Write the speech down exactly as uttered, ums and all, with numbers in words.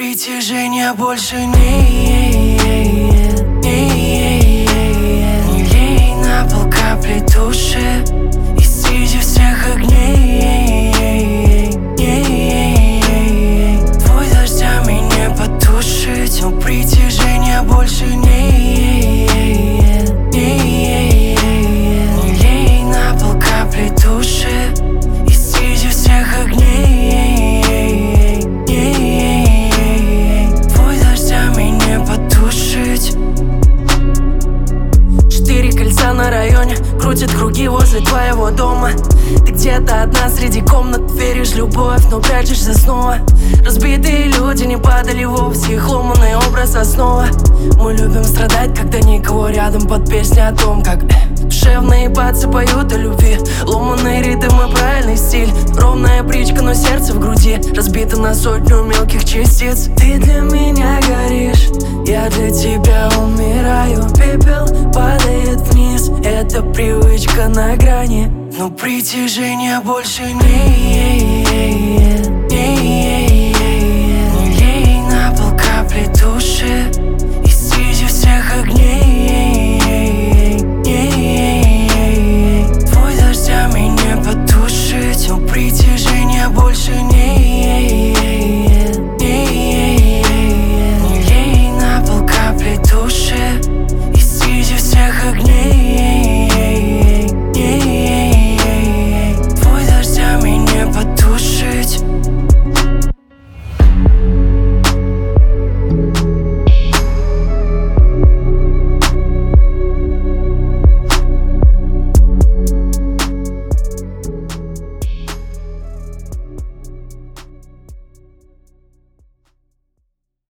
притяжения больше нет. Не лей на пол капли души и среди всех огней. Твой дождями не потушить, но притяжения больше нет. Не лей на пол капли души и среди всех огней. Твой дождями не потушить. Четыре кольца на районе крутят круги возле твоего дома. Ты где-то одна среди комнат, веришь в любовь, но прячешься снова. Разбитые люди не падали вовсе, их ломаный образ основа. Мы любим страдать, когда никого рядом, под песни о том, как душевные бацы поют о любви. Ломаный ритм и правильный стиль, ровная бричка, но сердце в груди разбито на сотню мелких частиц. Ты для меня горишь, я для тебя умираю. Пепел падает вниз, это привычка на грани, но притяжения больше нет. Не лей на пол капли души и среди всех огней.